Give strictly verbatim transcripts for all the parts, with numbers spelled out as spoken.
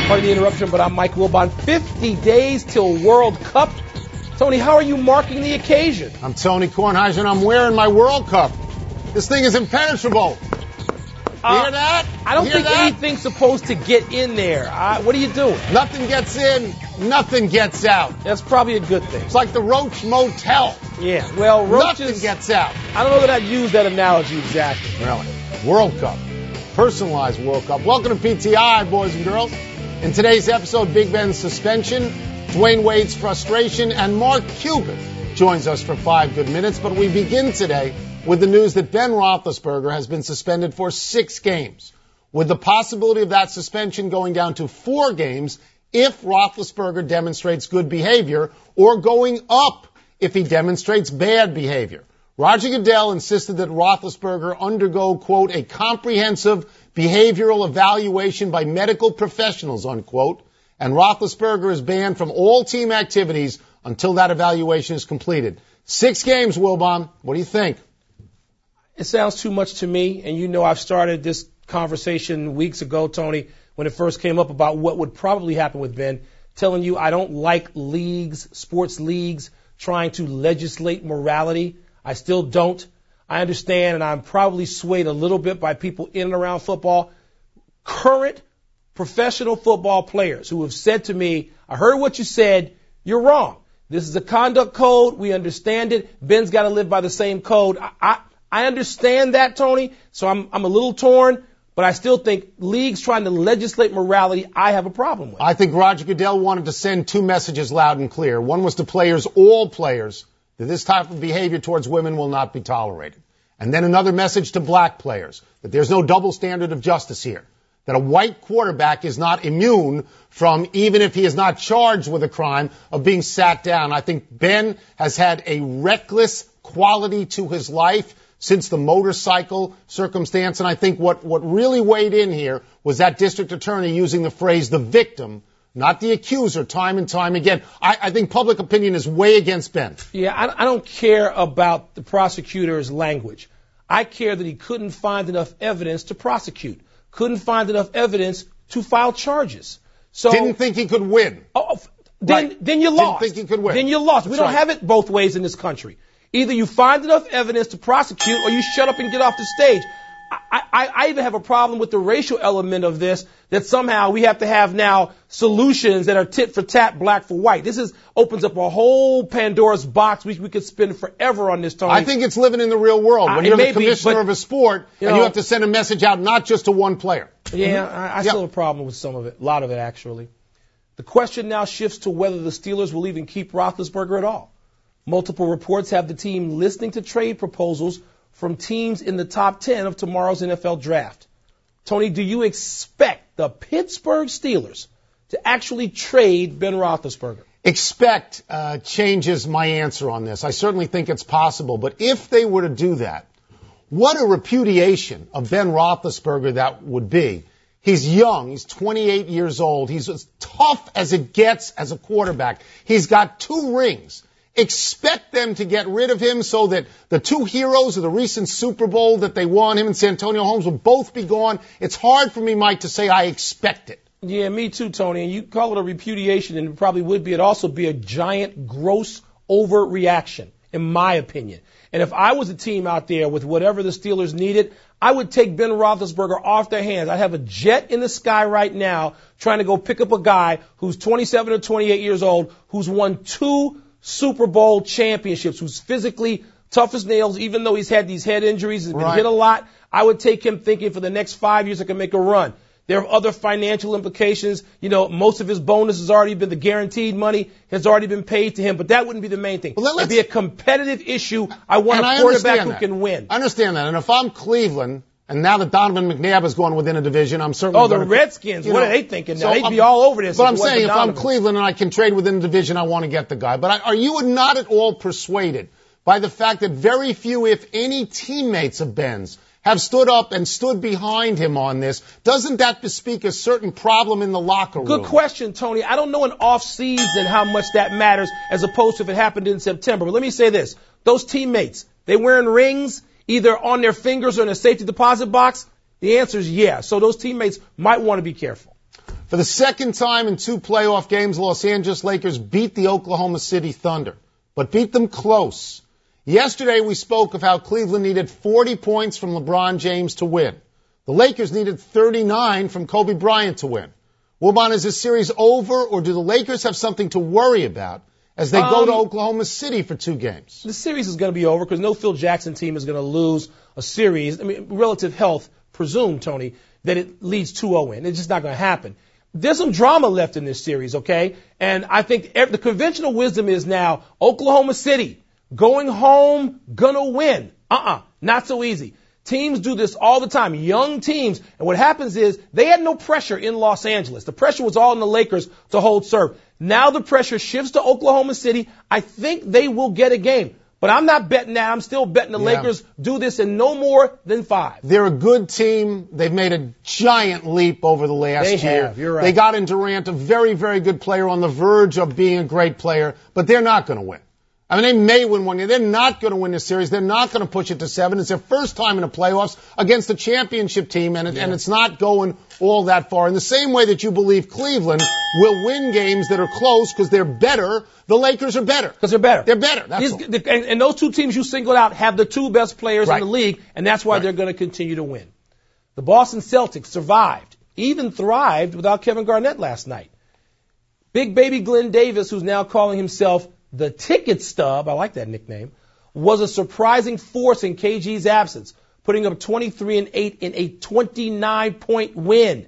Pardon the interruption, but I'm Mike Wilbon. fifty days till World Cup. Tony, how are you marking the occasion? I'm Tony Kornheiser, and I'm wearing my World Cup. This thing is impenetrable. You uh, hear that? I don't you think that? anything's supposed to get in there. Uh, what are you doing? Nothing gets in, nothing gets out. That's probably a good thing. It's like the Roach Motel. Yeah, well, roaches... Nothing gets out. I don't know that I'd use that analogy exactly. Really? World Cup. Personalized World Cup. Welcome to P T I, boys and girls. In today's episode, Big Ben's suspension, Dwayne Wade's frustration, and Mark Cuban joins us for five good minutes. But we begin today with the news that Ben Roethlisberger has been suspended for six games, with the possibility of that suspension going down to four games if Roethlisberger demonstrates good behavior, or going up if he demonstrates bad behavior. Roger Goodell insisted that Roethlisberger undergo, quote, a comprehensive behavioral evaluation by medical professionals, unquote, and Roethlisberger is banned from all team activities until that evaluation is completed. Six games, Wilbon. What do you think? It sounds too much to me, and you know I've started this conversation weeks ago, Tony, when it first came up about what would probably happen with Ben, telling you I don't like leagues, sports leagues, trying to legislate morality. I still don't. I understand, and I'm probably swayed a little bit by people in and around football. Current professional football players who have said to me, I heard what you said, you're wrong. This is a conduct code. We understand it. Ben's got to live by the same code. I, I, I understand that, Tony, so I'm, I'm a little torn, but I still think leagues trying to legislate morality, I have a problem with. I think Roger Goodell wanted to send two messages loud and clear. One was to players, all players, that this type of behavior towards women will not be tolerated. And then another message to black players, that there's no double standard of justice here, that a white quarterback is not immune from, even if he is not charged with a crime, of being sat down. I think Ben has had a reckless quality to his life since the motorcycle circumstance, and I think what, what really weighed in here was that district attorney using the phrase the victim, not the accuser, time and time again. I, I think public opinion is way against Ben. Yeah, I, I don't care about the prosecutor's language. I care that he couldn't find enough evidence to prosecute, couldn't find enough evidence to file charges. So didn't think he could win. Oh, then, right. then you lost. Didn't think he could win. Then you lost. That's we don't right. have it both ways in this country. Either you find enough evidence to prosecute or you shut up and get off the stage. I, I, I even have a problem with the racial element of this, that somehow we have to have now solutions that are tit for tat, black for white. This is opens up a whole Pandora's box. We, we could spend forever on this, Tony. I think it's living in the real world. When uh, you're the commissioner be, but, of a sport you and know, you have to send a message out not just to one player. Yeah, mm-hmm. I, I still have a problem with some of it, a lot of it actually. The question now shifts to whether the Steelers will even keep Roethlisberger at all. Multiple reports have the team listening to trade proposals from teams in the top ten of tomorrow's N F L draft. Tony, do you expect the Pittsburgh Steelers to actually trade Ben Roethlisberger? Expect uh, changes my answer on this. I certainly think it's possible. But if they were to do that, what a repudiation of Ben Roethlisberger that would be. He's young. He's twenty-eight years old. He's as tough as it gets as a quarterback. He's got two rings. Expect them to get rid of him so that the two heroes of the recent Super Bowl that they won, him and Santonio Holmes, will both be gone. It's hard for me, Mike, to say I expect it. Yeah, me too, Tony. And you call it a repudiation, and it probably would be. It'd also be a giant, gross overreaction, in my opinion. And if I was a team out there with whatever the Steelers needed, I would take Ben Roethlisberger off their hands. I'd have a jet in the sky right now trying to go pick up a guy who's twenty-seven or twenty-eight years old, who's won two Super Bowl championships, who's physically tough as nails, even though he's had these head injuries, has been right. hit a lot. I would take him thinking for the next five years I can make a run. There are other financial implications. You know, most of his bonus has already been, the guaranteed money has already been paid to him, but that wouldn't be the main thing. Well, it'd be a competitive issue. I want a quarterback who can win. I understand that. And if I'm Cleveland, and now that Donovan McNabb has gone within a division, I'm certainly Oh, the gonna, Redskins, you what know, are they thinking now? so They'd I'm, be all over this. But I'm if saying if Donovan. I'm Cleveland and I can trade within the division, I want to get the guy. But I, are you not at all persuaded by the fact that very few, if any, teammates of Ben's have stood up and stood behind him on this? Doesn't that bespeak a certain problem in the locker room? Good question, Tony. I don't know in off season how much that matters as opposed to if it happened in September. But let me say this. Those teammates, they wearing rings either on their fingers or in a safety deposit box? The answer is yeah. So those teammates might want to be careful. For the second time in two playoff games, Los Angeles Lakers beat the Oklahoma City Thunder, but beat them close. Yesterday, we spoke of how Cleveland needed forty points from LeBron James to win. The Lakers needed thirty-nine from Kobe Bryant to win. Wilbon, is this series over, or do the Lakers have something to worry about as they um, go to Oklahoma City for two games? The series is going to be over because no Phil Jackson team is going to lose a series. I mean, relative health, presume, Tony, that it leads two oh in. It's just not going to happen. There's some drama left in this series, okay? And I think the conventional wisdom is now Oklahoma City going home, gonna win. Uh-uh, not so easy. Teams do this all the time, young teams. And what happens is they had no pressure in Los Angeles. The pressure was all on the Lakers to hold serve. Now the pressure shifts to Oklahoma City. I think they will get a game. But I'm not betting that. I'm still betting the yeah. Lakers do this in no more than five. They're a good team. They've made a giant leap over the last they year. Have. You're right. They got in Durant, a very, very good player on the verge of being a great player, but they're not going to win. I mean, they may win one year. They're not going to win this series. They're not going to push it to seven. It's their first time in the playoffs against a championship team, and, it, yeah. and it's not going all that far. In the same way that you believe Cleveland will win games that are close because they're better, the Lakers are better. Because they're better. They're better. That's These, all. The, and, and those two teams you singled out have the two best players right. in the league, and that's why right. they're going to continue to win. The Boston Celtics survived, even thrived without Kevin Garnett last night. Big baby Glenn Davis, who's now calling himself the ticket stub, I like that nickname, was a surprising force in K G's absence, putting up twenty-three and eight in a twenty-nine point win.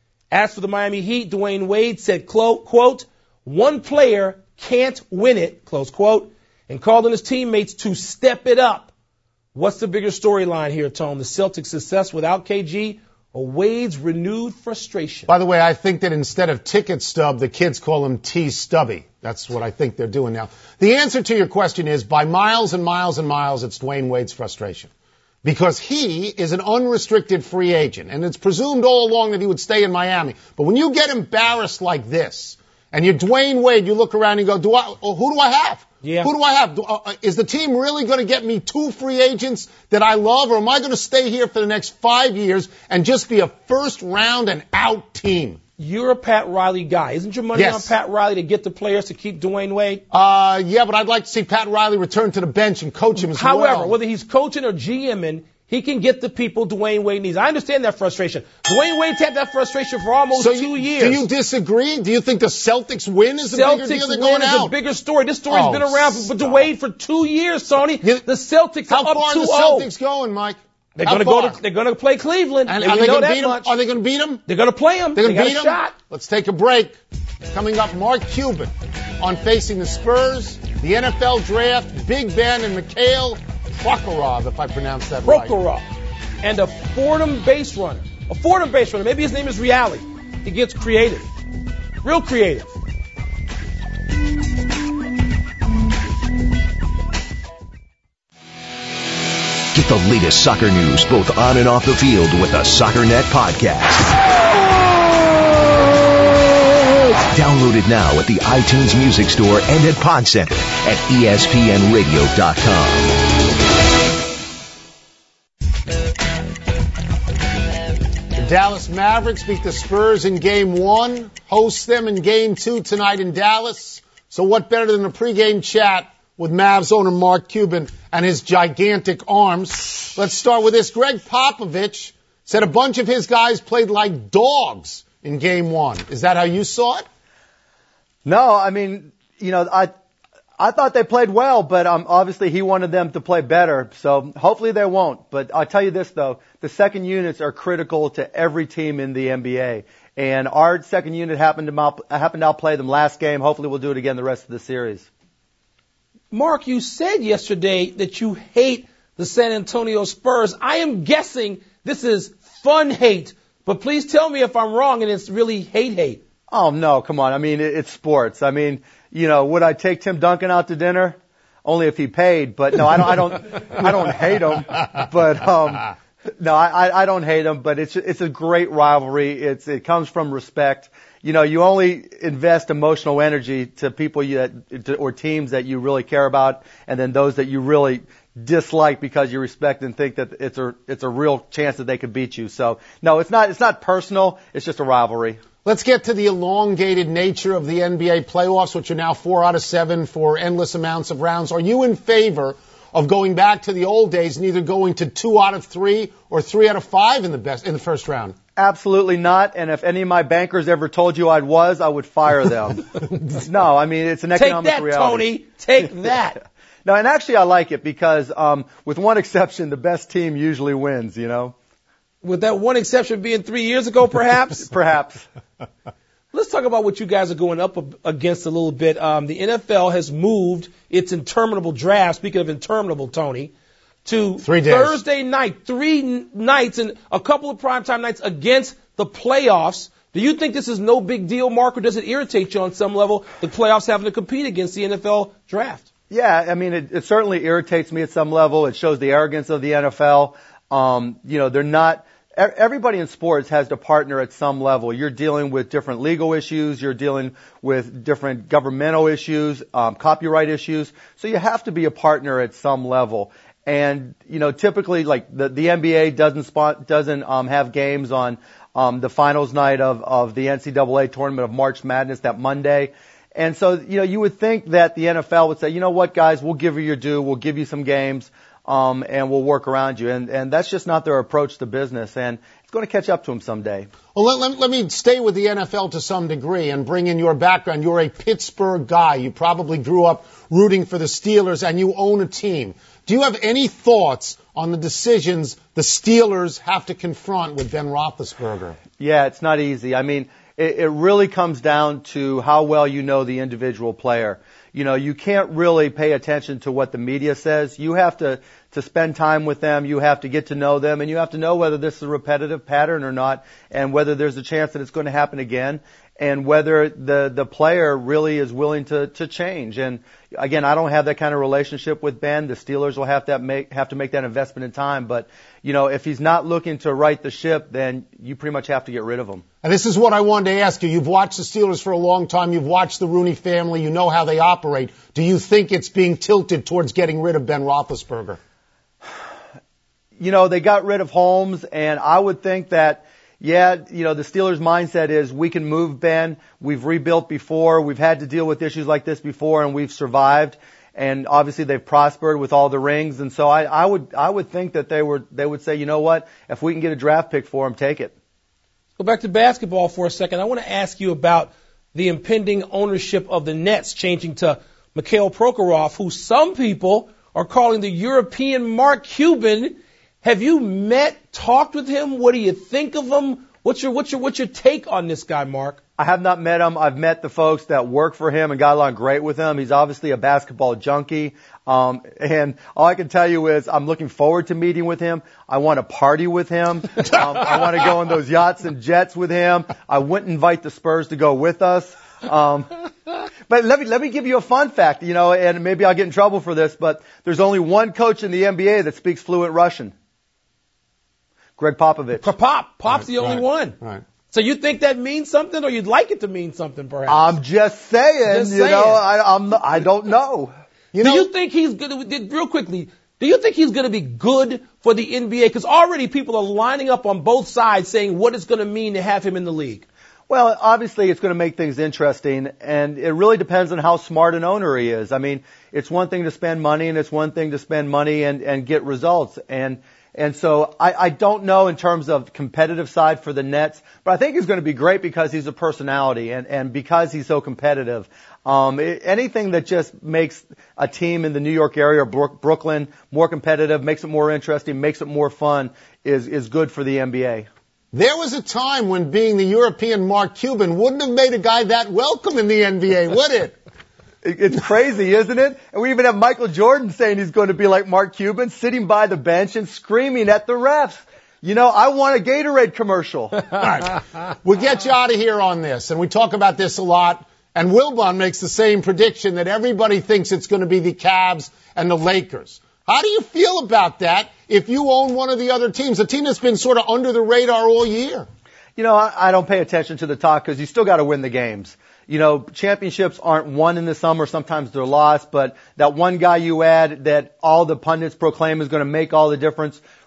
As for the Miami Heat, Dwayne Wade said, quote, one player can't win it, close quote, and called on his teammates to step it up. What's the bigger storyline here, Tone? The Celtics' success without K G or Wade's renewed frustration? By the way, I think that instead of ticket stub, the kids call him T Stubby. That's what I think they're doing now. The answer to your question is, by miles and miles and miles, it's Dwayne Wade's frustration. Because he is an unrestricted free agent, and it's presumed all along that he would stay in Miami. But when you get embarrassed like this, and you're Dwayne Wade, you look around and you go, do I, who do I have? Yeah. Who do I have? Do, uh, is the team really going to get me two free agents that I love, or am I going to stay here for the next five years and just be a first round and out team? You're a Pat Riley guy. Isn't your money yes. on Pat Riley to get the players to keep Dwayne Wade? Uh, yeah, but I'd like to see Pat Riley return to the bench and coach him as However, well. However, whether he's coaching or GMing, he can get the people Dwayne Wade needs. I understand that frustration. Dwayne Wade's had that frustration for almost so two you, years. Do you disagree? Do you think the Celtics win is the Celtics bigger deal than win going is out? a bigger story. This story's oh, been around for, for stop. Dwayne for two years, Tony. You, the Celtics how are up far two are the oh. Celtics going, Mike? They're going to go to. They're going to play Cleveland. And and are we they know going to that beat them? much. Are they going to beat them? They're going to play them. They're going they to beat got them. a shot. Let's take a break. Coming up, Mark Cuban on facing the Spurs, the N F L draft, Big Ben and Mikhail Prokhorov, if I pronounce that right. Prokhorov, and a Fordham base runner. A Fordham base runner. Maybe his name is Reality. He gets creative, real creative. Get the latest soccer news both on and off the field with the SoccerNet podcast. Download it now at the iTunes Music Store and at Pod Center at E S P N radio dot com. The Dallas Mavericks beat the Spurs in Game one, host them in Game two tonight in Dallas. So what better than a pregame chat with Mavs owner Mark Cuban and his gigantic arms. Let's start with this. Greg Popovich said a bunch of his guys played like dogs in Game one. Is that how you saw it? No, I mean, you know, I I thought they played well, but um, obviously he wanted them to play better. So hopefully they won't. But I'll tell you this, though. The second units are critical to every team in the N B A. And our second unit happened to, out, happened to outplay them last game. Hopefully we'll do it again the rest of the series. Mark, you said yesterday that you hate the San Antonio Spurs. I am guessing this is fun hate, but please tell me if I'm wrong and it's really hate hate. Oh, no, come on. I mean, it, it's sports. I mean, you know, would I take Tim Duncan out to dinner? Only if he paid, but no, I don't, I don't, I don't hate him, but, um, no, I, I don't hate him, but it's, it's a great rivalry. It's, it comes from respect. You know, you only invest emotional energy to people you, that, or teams that you really care about, and then those that you really dislike because you respect and think that it's a, it's a real chance that they could beat you. So, no, it's not, it's not personal. It's just a rivalry. Let's get to the elongated nature of the N B A playoffs, which are now four out of seven for endless amounts of rounds. Are you in favor of going back to the old days and either going to two out of three or three out of five in the best in the first round? Absolutely not. And if any of my bankers ever told you I was, I would fire them. No, I mean, it's an economic Take that, reality. Tony. Take that. No, and actually I like it because, um, with one exception, the best team usually wins, you know? With that one exception being three years ago, perhaps? Perhaps. Let's talk about what you guys are going up against a little bit. Um, the N F L has moved its interminable draft, speaking of interminable, Tony, to Three days. Thursday night, three n- nights and a couple of primetime nights against the playoffs. Do you think this is no big deal, Mark, or does it irritate you on some level, the playoffs having to compete against the N F L draft? Yeah, I mean, it, it certainly irritates me at some level. It shows the arrogance of the N F L. Um, you know, they're not, everybody in sports has to partner at some level. You're dealing with different legal issues. You're dealing with different governmental issues, um, copyright issues. So you have to be a partner at some level. And, you know, typically, like, the, the N B A doesn't spot, doesn't, um, have games on, um, the finals night of, of the N C double A tournament of March Madness that Monday. And so, you know, you would think that the N F L would say, you know what, guys, we'll give you your due. We'll give you some games, um, and we'll work around you. And, and that's just not their approach to business. And it's going to catch up to them someday. Well, let, let, let me stay with the N F L to some degree and bring in your background. You're a Pittsburgh guy. You probably grew up rooting for the Steelers, and you own a team. Do you have any thoughts on the decisions the Steelers have to confront with Ben Roethlisberger? Yeah, it's not easy. I mean, it, it really comes down to how well you know the individual player. You know, you can't really pay attention to what the media says. You have to, to spend time with them. You have to get to know them, and you have to know whether this is a repetitive pattern or not, and whether there's a chance that it's going to happen again, and whether the, the player really is willing to, to change. And again, I don't have that kind of relationship with Ben. The Steelers will have to make, have to make that investment in time. But, you know, if he's not looking to right the ship, then you pretty much have to get rid of him. And this is what I wanted to ask you. You've watched the Steelers for a long time. You've watched the Rooney family. You know how they operate. Do you think it's being tilted towards getting rid of Ben Roethlisberger? You know, they got rid of Holmes, and I would think that, yeah, you know, the Steelers' mindset is we can move Ben. We've rebuilt before. We've had to deal with issues like this before, and we've survived. And obviously, they've prospered with all the rings. And so I, I would, I would think that they were, they would say, you know what? If we can get a draft pick for him, take it. Go back to basketball for a second. I want to ask you about the impending ownership of the Nets changing to Mikhail Prokhorov, who some people are calling the European Mark Cuban. Have you met, talked with him? What do you think of him? What's your, what's your, what's your take on this guy, Mark? I have not met him. I've met the folks that work for him and got along great with him. He's obviously a basketball junkie. Um, and all I can tell you is I'm looking forward to meeting with him. I want to party with him. Um, I want to go on those yachts and jets with him. I wouldn't invite the Spurs to go with us. Um, but let me, let me give you a fun fact, you know, and maybe I'll get in trouble for this, but there's only one coach in the N B A that speaks fluent Russian. Greg Popovich. Pop. Pop's the only right, one. Right. So you think that means something, or you'd like it to mean something, perhaps? I'm just saying, Just you saying. know, I, I'm, I don't know. You do know, you think he's going to, real quickly, do you think he's going to be good for the N B A? Because already people are lining up on both sides saying what it's going to mean to have him in the league. Well, obviously it's going to make things interesting, and it really depends on how smart an owner he is. I mean, it's one thing to spend money, and it's one thing to spend money and, and get results. And And so I, I don't know in terms of competitive side for the Nets, but I think he's going to be great because he's a personality and, and because he's so competitive. Um, it, anything that just makes a team in the New York area or Brook, Brooklyn more competitive, makes it more interesting, makes it more fun is, is good for the N B A. there was a time when being the European Mark Cuban wouldn't have made a guy that welcome in the N B A, would it? It's crazy, isn't it? And we even have Michael Jordan saying he's going to be like Mark Cuban, sitting by the bench and screaming at the refs. You know, I want a Gatorade commercial. All right. We'll get you out of here on this, and we talk about this a lot. And Wilbon makes the same prediction that everybody thinks it's going to be the Cavs and the Lakers. How do you feel about that if you own one of the other teams, a team that's been sort of under the radar all year? You know, I, I don't pay attention to the talk because you still got to win the games. You know, championships aren't won in the summer. Sometimes they're lost. But that one guy you add that all the pundits proclaim is going to make all the difference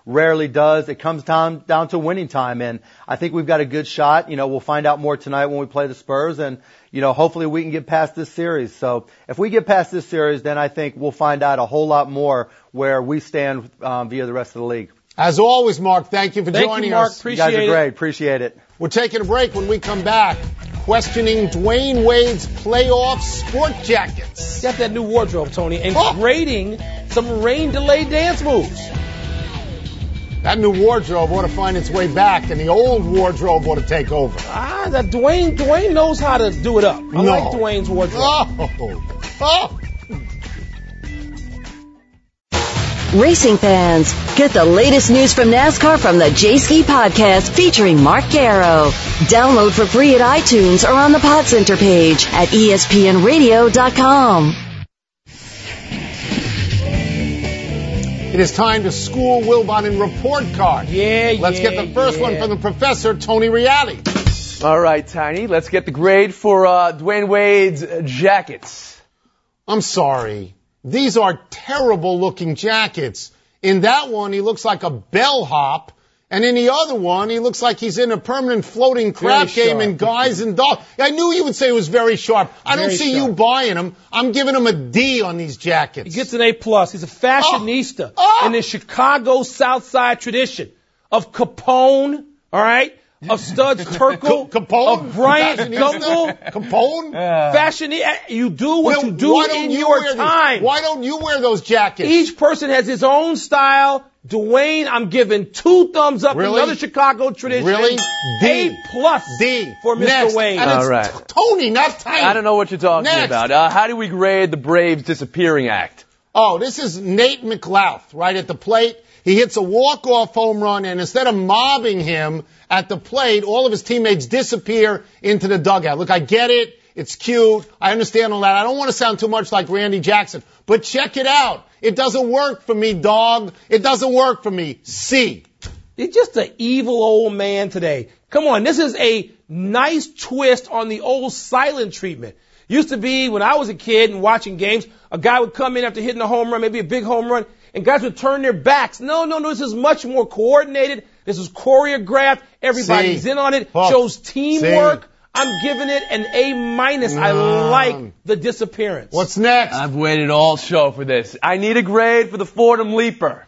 rarely does. It comes down, down to winning time. And I think we've got a good shot. You know, we'll find out more tonight when we play the Spurs. And, you know, hopefully we can get past this series. So if we get past this series, then I think we'll find out a whole lot more where we stand um, via the rest of the league. As always, Mark, thank you for thank joining you, Mark. us. Appreciate you guys are it. great. Appreciate it. We're taking a break. When we come back, questioning Dwayne Wade's playoff sport jackets. Got that new wardrobe, Tony, and Oh. grading some rain-delay dance moves. That new wardrobe ought to find its way back, and the old wardrobe ought to take over. Ah, that Dwayne, Dwayne knows how to do it up. I No. like Dwayne's wardrobe. Oh, oh. Racing fans, get the latest news from NASCAR from the J-Ski Podcast featuring Mark Garrow. Download for free at iTunes or on the Pod Center page at E S P N radio dot com. It is time to school Wilbon in report card. Yeah, Let's yeah, get the first yeah. one from the professor, Tony Reale. All right, Tiny. Let's get the grade for uh, Dwayne Wade's uh, jackets. I'm sorry. These are terrible-looking jackets. In that one, he looks like a bellhop. And in the other one, he looks like he's in a permanent floating crap Very game sharp. in Guys and Dolls. I knew you would say it was very sharp. I don't Very see sharp. you buying them. I'm giving him a D on these jackets. He gets an A plus. He's a fashionista Oh. Oh. in the Chicago South Side tradition of Capone, all right, of Studs Terkel, C- Capone? of Bryant Fashionista? Gumbel. Capone? Fashion, you do what Well, you do why don't in you your wear these? time. Why don't you wear those jackets? Each person has his own style. Dwayne, I'm giving two thumbs up. Really? Another Chicago tradition. Really? D. A plus D. for Mister Next. Wayne. And it's All right. T- Tony, not Tiny. I don't know what you're talking Next. about. Uh, how do we grade the Braves disappearing act? Oh, this is Nate McLouth right at the plate. He hits a walk-off home run, and instead of mobbing him at the plate, all of his teammates disappear into the dugout. Look, I get it. It's cute. I understand all that. I don't want to sound too much like Randy Jackson, but check it out. It doesn't work for me, dog. It doesn't work for me. C. He's just an evil old man today. Come on, this is a nice twist on the old silent treatment. Used to be when I was a kid and watching games, a guy would come in after hitting a home run, maybe a big home run, and guys would turn their backs. No, no, no, this is much more coordinated. This is choreographed. Everybody's C. in on it. Oh. Shows teamwork. C. I'm giving it an A minus. I Mm. like the disappearance. What's next? I've waited all show for this. I need a grade for the Fordham Leaper.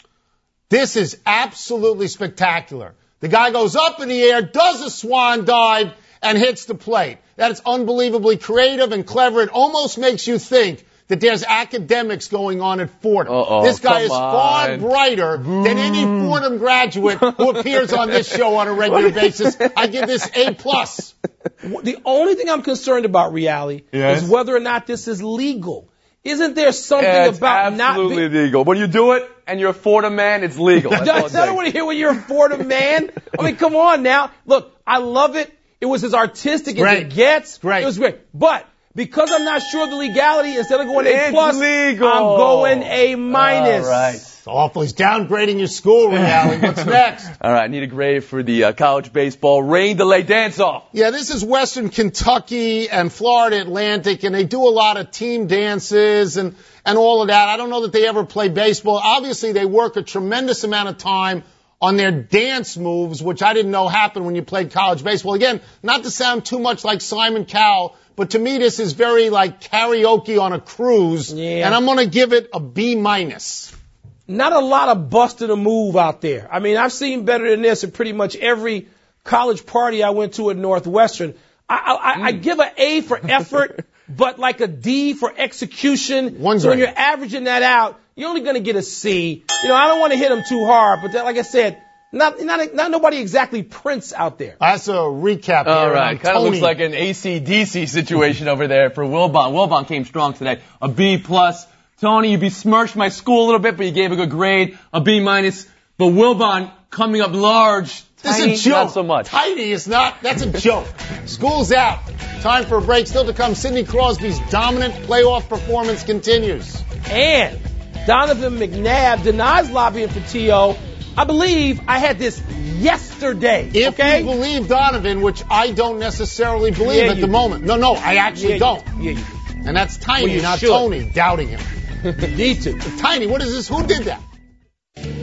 This is absolutely spectacular. The guy goes up in the air, does a swan dive, and hits the plate. That is unbelievably creative and clever. It almost makes you think that there's academics going on at Fordham. Uh-oh, this guy come is far on. brighter than any Fordham graduate who appears on this show on a regular basis. I give this A plus. The only thing I'm concerned about, Reale, Yes? is whether or not this is legal. Isn't there something It's about not absolutely being... legal. When you do it and you're a Fordham man, it's legal. That's all it I don't takes. want to hear when you're a Fordham man. I mean, come on now. Look, I love it. It was as artistic as Great. it gets. Great. It was great. But because I'm not sure of the legality, instead of going A It's plus, legal. I'm going A minus. All right. It's awful. He's downgrading your school, Reale. What's next? All right, I need a grade for the uh, college baseball rain delay dance-off. Yeah, this is Western Kentucky and Florida Atlantic, and they do a lot of team dances and, and all of that. I don't know that they ever play baseball. Obviously, they work a tremendous amount of time on their dance moves, which I didn't know happened when you played college baseball. Again, not to sound too much like Simon Cowell, but to me this is very like karaoke on a cruise, Yeah. and I'm going to give it a B minus. Not a lot of busting a move out there. I mean, I've seen better than this at pretty much every college party I went to at Northwestern. I, I, I give an A for effort, but like a D for execution. One so when grade. you're averaging that out, you're only going to get a C. You know, I don't want to hit them too hard, but that, like I said, not, not, not nobody exactly Prince out there. That's a recap here. All and right, I'm kind of looks Tony. like an A C D C situation over there for Wilbon. Wilbon came strong today. A B plus. Tony, you besmirched my school a little bit, but you gave a good grade. A B minus. But Wilbon coming up large. This Tiny, is a joke. not so much. Tiny is not. That's a joke. School's out. Time for a break. Still to come, Sidney Crosby's dominant playoff performance continues. And Donovan McNabb denies lobbying for T O. I believe I had this yesterday. If okay? you believe Donovan, which I don't necessarily believe Yeah, at you the do. moment. No, no, I actually Yeah, don't. Yeah, you And that's Tiny, Well, you not should. Tony, doubting him. need to. Tiny, what is this? Who did that?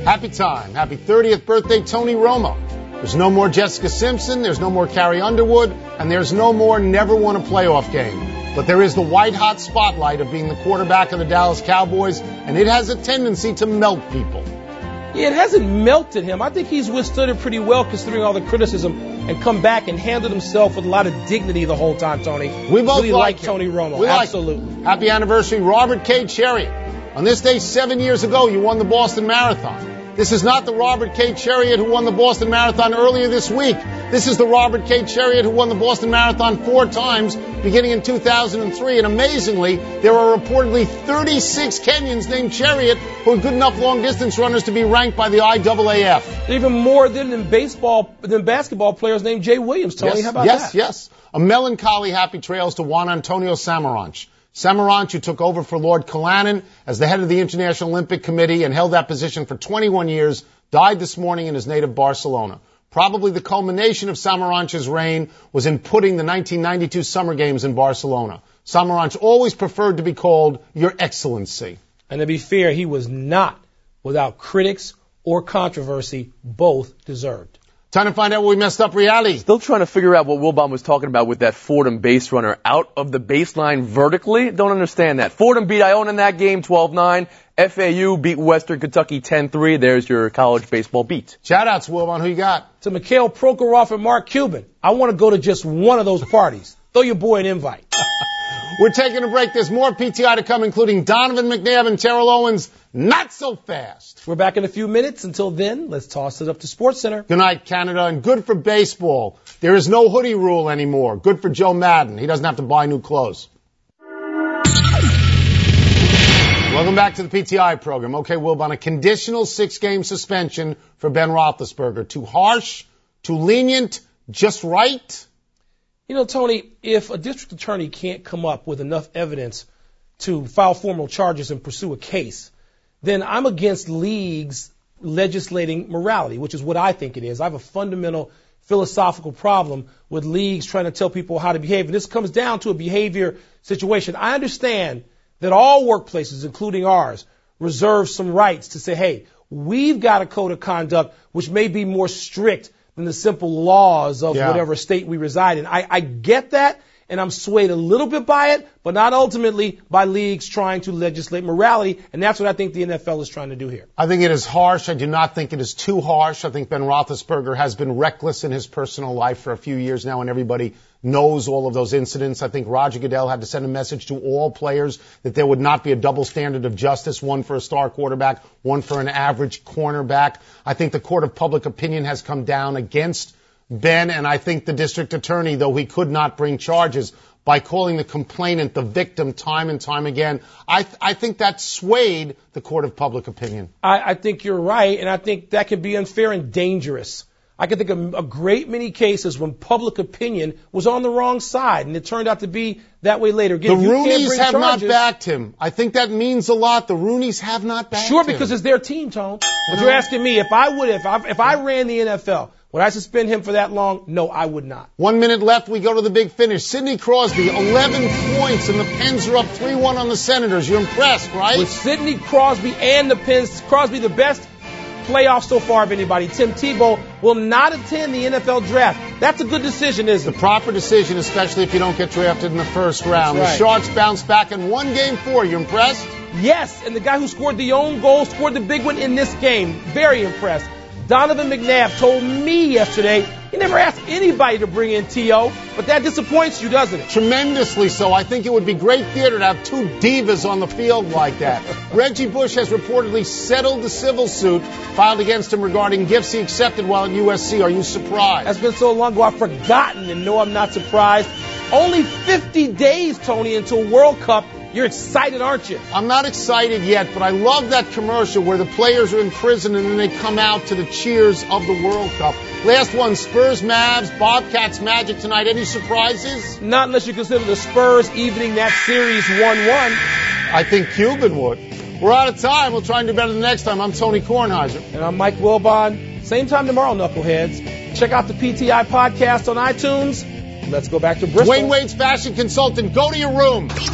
Happy time. Happy thirtieth birthday, Tony Romo. There's no more Jessica Simpson, there's no more Carrie Underwood, and there's no more never won a playoff game. But there is the white-hot spotlight of being the quarterback of the Dallas Cowboys, and it has a tendency to melt people. Yeah, it hasn't melted him. I think he's withstood it pretty well considering all the criticism and come back and handled himself with a lot of dignity the whole time, Tony. We both really like, like Tony Romo. We Absolutely. Like Happy anniversary, Robert K. Chariot. On this day seven years ago, you won the Boston Marathon. This is not the Robert K. Chariot who won the Boston Marathon earlier this week. This is the Robert K. Chariot who won the Boston Marathon four times, beginning in two thousand three. And amazingly, there are reportedly thirty-six Kenyans named Chariot who are good enough long-distance runners to be ranked by the I A A F. Even more than in baseball, than basketball players named Jay Williams, Tony. Yes, How about yes, that? Yes, yes. A melancholy happy trails to Juan Antonio Samaranch. Samaranch, who took over for Lord Callanan as the head of the International Olympic Committee and held that position for twenty-one years, died this morning in his native Barcelona. Probably the culmination of Samaranch's reign was in putting the nineteen ninety-two Summer Games in Barcelona. Samaranch always preferred to be called Your Excellency. And to be fair, he was not without critics or controversy, both deserved. Time to find out what we messed up reality. Still trying to figure out what Wilbon was talking about with that Fordham base runner out of the baseline vertically. Don't understand that. Fordham beat Iona in that game twelve nine. F A U beat Western Kentucky ten three. There's your college baseball beat. Shout-outs, Wilbon. Who you got? To Mikhail Prokhorov and Mark Cuban. I want to go to just one of those parties. Throw your boy an invite. We're taking a break. There's more P T I to come, including Donovan McNabb and Terrell Owens. Not so fast. We're back in a few minutes. Until then, let's toss it up to SportsCenter. Good night, Canada, and good for baseball. There is no hoodie rule anymore. Good for Joe Madden. He doesn't have to buy new clothes. Welcome back to the P T I program. Okay, Wilbon, a conditional six-game suspension for Ben Roethlisberger. Too harsh? Too lenient? Just right? You know, Tony, if a district attorney can't come up with enough evidence to file formal charges and pursue a case, then I'm against leagues legislating morality, which is what I think it is. I have a fundamental philosophical problem with leagues trying to tell people how to behave. And this comes down to a behavior situation. I understand that all workplaces, including ours, reserve some rights to say, hey, we've got a code of conduct which may be more strict than the simple laws of yeah. whatever state we reside in. I, I get that, and I'm swayed a little bit by it, but not ultimately by leagues trying to legislate morality, and that's what I think the N F L is trying to do here. I think it is harsh. I do not think it is too harsh. I think Ben Roethlisberger has been reckless in his personal life for a few years now, and everybody knows all of those incidents. I think Roger Goodell had to send a message to all players that there would not be a double standard of justice, one for a star quarterback, one for an average cornerback. I think the court of public opinion has come down against Ben, and I think the district attorney, though he could not bring charges, by calling the complainant the victim time and time again, I, th- I think that swayed the court of public opinion. I, I think you're right, and I think that can be unfair and dangerous. I can think of a great many cases when public opinion was on the wrong side, and it turned out to be that way later. Again, the you can't Rooneys bring have charges, not backed him. I think that means a lot. The Rooneys have not backed sure, him. Sure, because it's their team, Tone. But you're asking me, if I would, if I, if I ran the N F L, would I suspend him for that long? No, I would not. One minute left. We go to the big finish. Sidney Crosby, eleven points, and the Pens are up three one on the Senators. You're impressed, right? With Sidney Crosby and the Pens, Crosby the best playoff so far of anybody. Tim Tebow will not attend the N F L draft. That's a good decision, isn't it? The proper decision, especially if you don't get drafted in the first round. Right. The Sharks bounce back in one game four. You impressed? Yes, and the guy who scored the own goal scored the big one in this game. Very impressed. Donovan McNabb told me yesterday he never asked anybody to bring in T O, but that disappoints you, doesn't it? Tremendously so. I think it would be great theater to have two divas on the field like that. Reggie Bush has reportedly settled the civil suit filed against him regarding gifts he accepted while at U S C. Are you surprised? That's been so long ago I've forgotten, and no, I'm not surprised. Only fifty days, Tony, until World Cup. You're excited, aren't you? I'm not excited yet, but I love that commercial where the players are in prison and then they come out to the cheers of the World Cup. Last one, Spurs Mavs, Bobcats Magic tonight. Any surprises? Not unless you consider the Spurs evening that series one one. I think Cuban would. We're out of time. We'll try and do better the next time. I'm Tony Kornheiser. And I'm Mike Wilbon. Same time tomorrow, Knuckleheads. Check out the P T I podcast on iTunes. Let's go back to Bristol. Dwayne Wade's fashion consultant. Go to your room.